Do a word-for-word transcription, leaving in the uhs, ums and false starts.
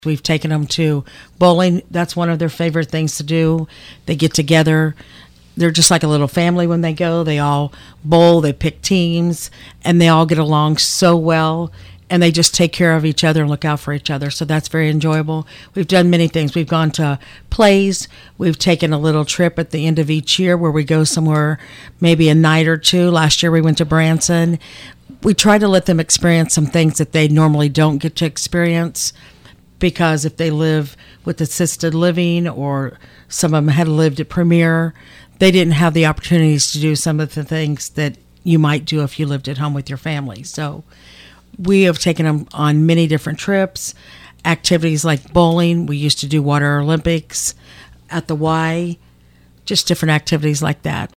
We've taken them to bowling. That's one of their favorite things to do. They get together. They're just like a little family when they go. They all bowl, they pick teams, and they all get along so well. And they just take care of each other and look out for each other. So that's very enjoyable. We've done many things. We've gone to plays. We've taken a little trip at the end of each year where we go somewhere maybe a night or two. Last year we went to Branson. We try to let them experience some things that they normally don't get to experience, because if they live with assisted living, or some of them had lived at Premier, they didn't have the opportunities to do some of the things that you might do if you lived at home with your family. So we have taken them on many different trips, activities like bowling. We used to do Water Olympics at the Y, just different activities like that.